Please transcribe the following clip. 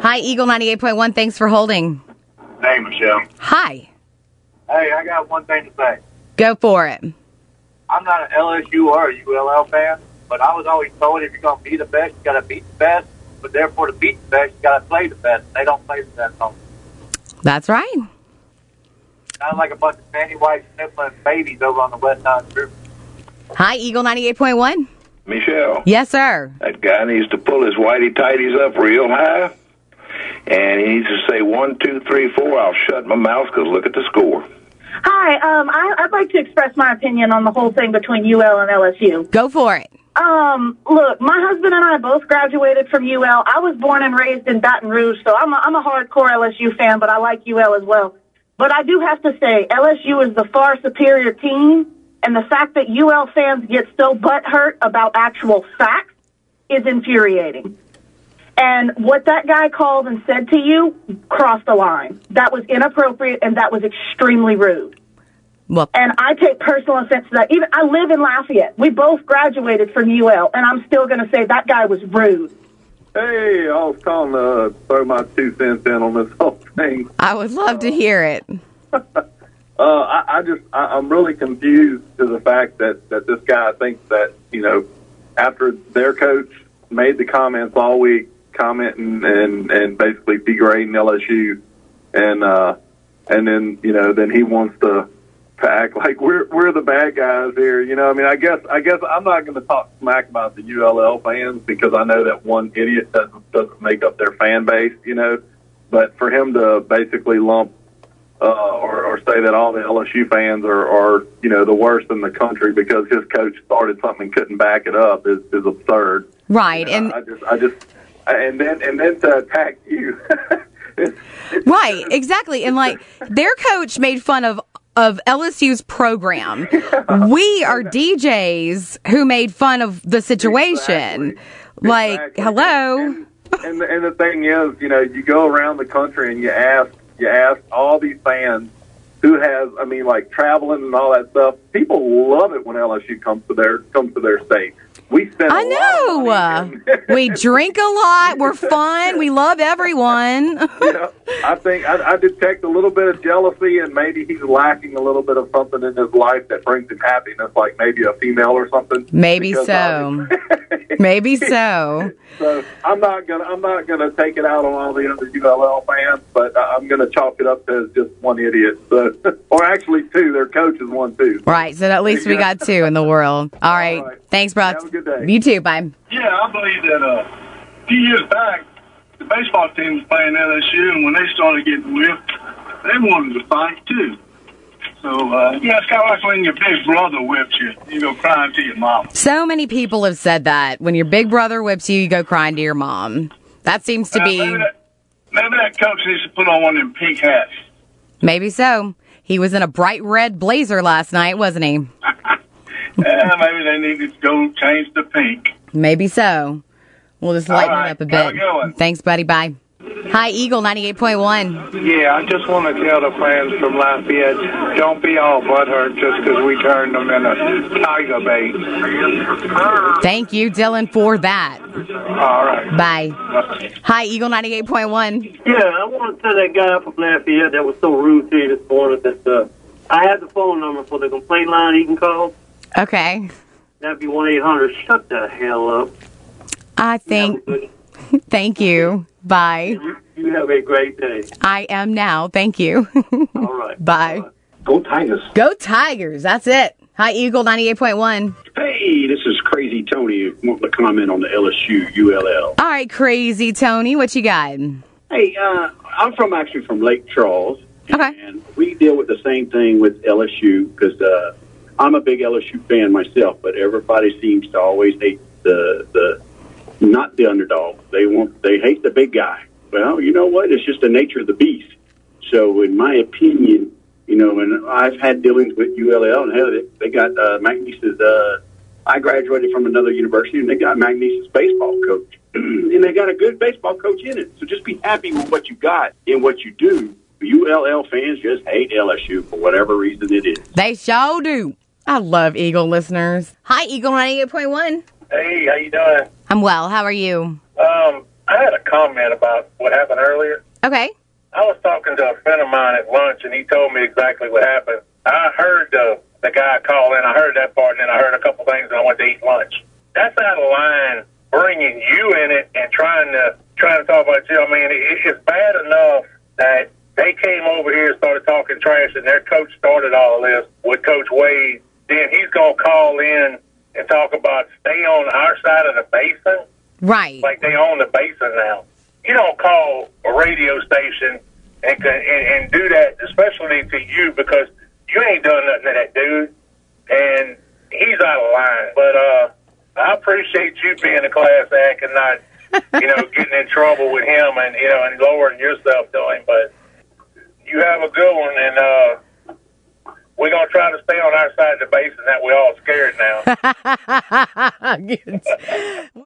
Hi, Eagle 98.1. Thanks for holding. Hey, Michelle. Hi. Hey, I got one thing to say. Go for it. I'm not an LSU or a ULL fan, but I was always told if you're going to be the best, you got to beat the best. But therefore, to beat the best, you got to play the best. They don't play the best on. That's right. Sounds like a bunch of Sandy White sniffling babies over on the West Side Group. Hi, Eagle 98.1. Michelle. Yes, sir. That guy needs to pull his whitey-tighties up real high, and he needs to say 1, 2, 3, 4. I'll shut my mouth because look at the score. Hi, I'd like to express my opinion on the whole thing between UL and LSU. Go for it. Look, my husband and I both graduated from UL. I was born and raised in Baton Rouge, so I'm a hardcore LSU fan, but I like UL as well. But I do have to say, LSU is the far superior team, and the fact that UL fans get so butthurt about actual facts is infuriating. And what that guy called and said to you crossed the line. That was inappropriate, and that was extremely rude. Well, and I take personal offense to that. Even I live in Lafayette. We both graduated from UL, and I'm still going to say that guy was rude. Hey, I was calling to throw my 2 cents in on this whole thing. I would love to hear it. I'm really confused to the fact that this guy thinks that, after their coach made the comments all week, commenting and basically degrading LSU, and then then he wants to act like we're the bad guys here. I guess I'm not going to talk smack about the ULL fans because I know that one idiot doesn't make up their fan base. But for him to basically lump or say that all the LSU fans are the worst in the country because his coach started something and couldn't back it up is absurd. Right, and then to attack you. Right, exactly. And their coach made fun of LSU's program. We are DJs who made fun of the situation. Exactly. Hello. And the thing is, you go around the country and you ask all these fans who has, traveling and all that stuff. People love it when LSU comes to their state. We spend I know. We drink a lot. We're fun. We love everyone. I think I detect a little bit of jealousy, and maybe he's lacking a little bit of something in his life that brings him happiness, like maybe a female or something. Maybe so. Maybe so. So I'm not gonna take it out on all the other ULL fans, but I'm gonna chalk it up as just one idiot. So, or actually 2. Their coach is one too. Right. So at least we got 2 in the world. All right. Thanks, bro. Have a good day. You too. Bye. Yeah, I believe that a few years back, the baseball team was playing LSU, and when they started getting whipped, they wanted to fight too. So, it's kind of like when your big brother whips you, you go crying to your mom. So many people have said that. When your big brother whips you, you go crying to your mom. That seems to be... Maybe that coach needs to put on one of them pink hats. Maybe so. He was in a bright red blazer last night, wasn't he? Maybe they need to go change the pink. Maybe so. We'll just lighten it up a bit. Have a good one. Thanks, buddy. Bye. Hi, Eagle 98.1. Yeah, I just want to tell the fans from Lafayette, don't be all butthurt just because we turned them in a tiger bait. Thank you, Dylan, for that. All right. Bye. Hi, Eagle 98.1. Yeah, I want to tell that guy from Lafayette that was so rude to you this morning that I have the phone number for the complaint line he can call. Okay. That'd be 1-800. Shut the hell up. I think... Thank you. Bye. You have a great day. I am now. Thank you. All right. Bye. Go Tigers. Go Tigers. That's it. Hi, Eagle 98.1. Hey, this is Crazy Tony. Want to comment on the LSU ULL. All right, Crazy Tony. What you got? Hey, I'm actually from Lake Charles. Okay. And we deal with the same thing with LSU because I'm a big LSU fan myself, but everybody seems to always hate the not the underdog. They hate the big guy. Well, you know what? It's just the nature of the beast. So, in my opinion, and I've had dealings with ULL, and hell, they got McNeese's. I graduated from another university, and they got McNeese's baseball coach, and they got a good baseball coach in it. So, just be happy with what you got and what you do. ULL fans just hate LSU for whatever reason it is. They sure do. I love Eagle listeners. Hi, Eagle 98.1. Hey, how you doing? I'm well. How are you? I had a comment about what happened earlier. Okay. I was talking to a friend of mine at lunch, and he told me exactly what happened. I heard the guy call in. I heard that part, and then I heard a couple things, and I went to eat lunch. That's out of line, bringing you in it and trying to talk about you. I mean, it's bad enough that they came over here and started talking trash, and their coach started all of this with Coach Wade. Then he's going to call in and talk about stay on our side of the basin. Right. Like they own the basin now. You don't call a radio station and do that, especially to you, because you ain't done nothing to that dude, and he's out of line. But I appreciate you being a class act and not, getting in trouble with him and and lowering yourself to him. But you have a good one, and we're gonna try to stay on our side of the basin. That we all scared now.